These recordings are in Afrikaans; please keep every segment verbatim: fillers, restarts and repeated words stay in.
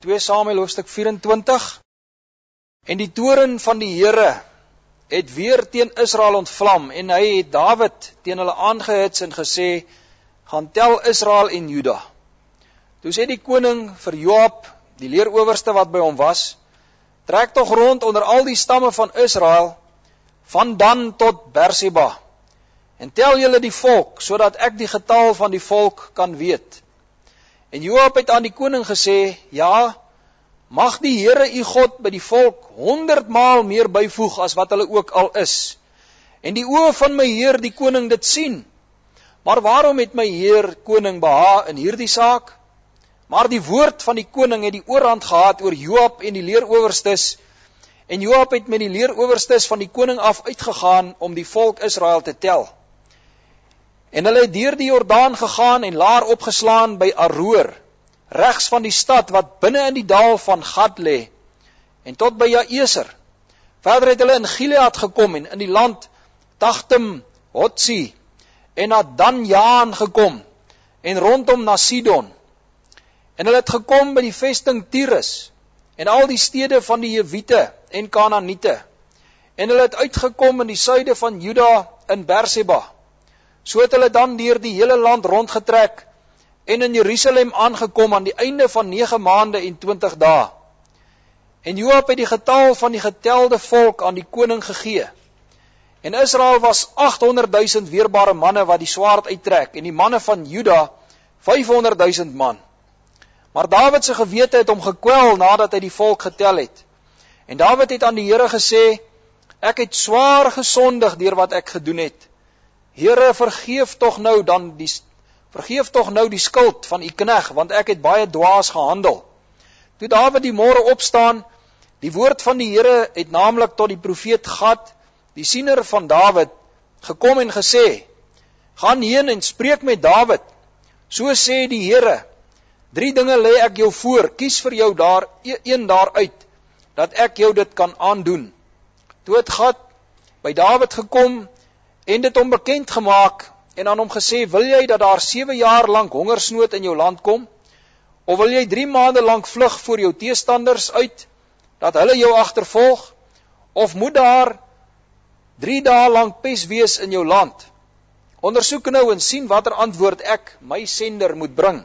twee Samuel hoofstuk vyf-en-twintig. En die toorn van die Here het weer teen Israel ontvlam, en hy het Dawid teen hulle aangehits en gesê, gaan tel Israel en Juda. Toe sê die koning vir Joab, die leerowerste wat by hom was, trek tog rond onder al die stamme van Israel, van Dan tot Berseba, en tel julle die volk, sodat ek die getal van die volk kan weet. En Joab het aan die koning gesê, ja, mag die Here u God by die volk honderdmaal meer byvoeg as wat hulle ook al is. En die oë van my Heer die koning dit sien. Maar waarom het my Heer koning beha in hierdie saak? Maar die woord van die koning het die oorhand gehad oor Joab en die leerowerstes, en Joab het met die leerowerstes van die koning af uitgegaan om die volk Israel te tel. En hulle het deur die Jordaan gegaan en laar opgeslaan by Aroer, regs van die stad wat binne in die dal van Gad lê, en tot by Jaeser. Verder het hulle in Gilead gekom en in die land Tachtim Hotsi, en na Danjaan gekom, en rondom na Sidon. En hulle het gekom by die vesting Tyrus, en al die stede van die Jewiete en Kanaaniete. En hulle het uitgekom in die suide van Juda in Berseba. So het hulle dan deur die hele land rondgetrek, en in Jerusalem aangekom aan die einde van nege maande en twintig dae. En Joab het die getal van die getelde volk aan die koning gegee. En Israel was achthonderdduisend weerbare manne wat die swaard uittrek, en die manne van Juda vyfhonderdduisend man. Maar Dawid se gewete het hom gekwel nadat hy die volk getel het. En Dawid het aan die Here gesê, ek het swaar gesondig deur wat ek gedoen het. Here, vergeef tog nou dan die vergeef tog nou die skuld van u knegt, want ek het baie dwaas gehandel. Toe Dawid die môre opstaan, die woord van die Here het naamlik tot die profeet Gad, die siener van Dawid, gekom en gesê, gaan heen en spreek met Dawid. So sê die Here, drie dinge lê ek jou voor, kies vir jou daar een daaruit, dat ek jou dit kan aandoen. Toe het Gad by Dawid gekom en dit hom bekend gemaak en aan hom gesê, wil jy dat daar sewe jaar lang hongersnood in jou land kom? Of wil jy drie maande lang vlug voor jou teestanders uit, dat hulle jou agtervolg? Of moet daar drie dae lang pes wees in jou land? Ondersoek nou en sien watter antwoord ek, my sender, moet bring.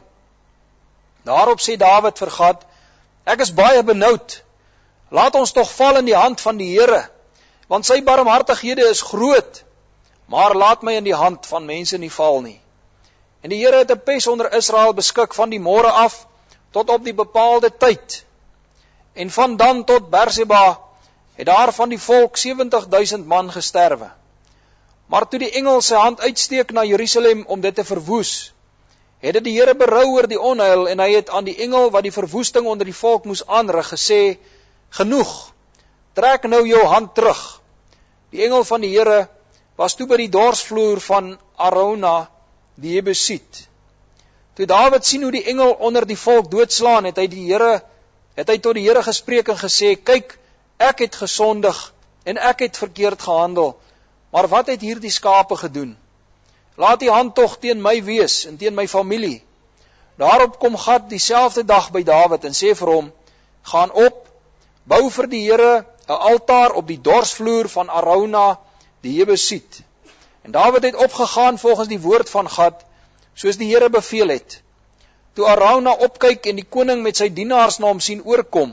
Daarop sê Dawid vir Gad, ek is baie benoud, laat ons tog val in die hand van die Here, want sy barmhartighede is groot, maar laat my in die hand van mense nie val nie. En die Here het 'n pes onder Israel beskik van die môre af, tot op die bepaalde tyd. En van Dan tot Berseba, het daar van die volk sewentigduisend man gesterwe. Maar toe die engel sy hand uitsteek na Jerusalem om dit te verwoes, het dit die Here berou oor die onheil, en hy het aan die engel wat die verwoesting onder die volk moes aanrig gesê, genoeg, trek nou jou hand terug. Die engel van die Here was toe by die dorsvloer van Arauna, die Jebusiet. Toe Dawid sien hoe die engel onder die volk doodslaan, het hy die Here, het hy tot die Here gespreek en gesê, kyk, ek het gesondig, en ek het verkeerd gehandel, maar wat het hierdie skape gedoen? Laat die hand tog teen my wees, en teen my familie. Daarop kom Gad dieselfde dag by Dawid, en sê vir hom, gaan op, bou vir die Here 'n altaar op die dorsvloer van Arauna, die Jebusiet. En Dawid het opgegaan volgens die woord van Gad, soos die Here beveel het. Toe Arauna opkyk en die koning met sy dienaars na hom sien oorkom,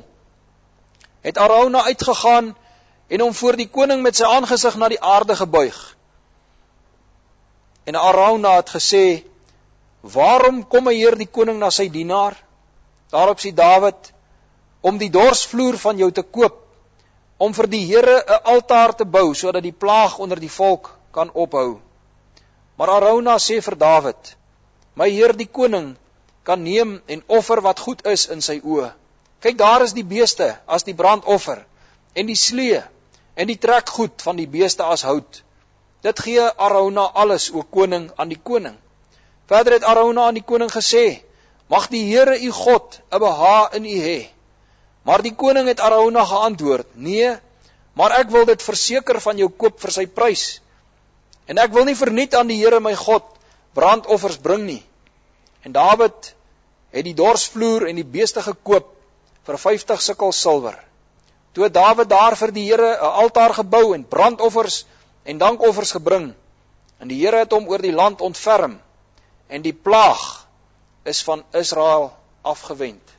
het Arauna uitgegaan en hom voor die koning met sy aangesig na die aarde gebuig. En Arauna het gesê, waarom kom my heer die koning na sy dienaar? Daarop sê Dawid, om die dorsvloer van jou te koop, om vir die Here 'n altaar te bou, sodat die plaag onder die volk kan ophou. Maar Arauna sê vir Dawid, my heer die koning kan neem en offer wat goed is in sy oë. Kyk, daar is die beeste as die brandoffer, en die slee, en die trekgoed van die beeste as hout. Dit gee Arauna alles, o koning, aan die koning. Verder het Arauna aan die koning gesê, mag die Here u God 'n beha in u hê. Maar die koning het Arauna geantwoord, nee, maar ek wil dit verseker van jou koop vir sy prys. En ek wil nie verniet aan die Here my God brandoffers bring nie. En Dawid het die dorsvloer en die beeste gekoop vir vyftig sikkel silwer. Toe Dawid daar vir die Here 'n altaar gebou en brandoffers en dankoffers gebring, en die Here het hom oor die land ontferm, en die plaag is van Israel afgewend.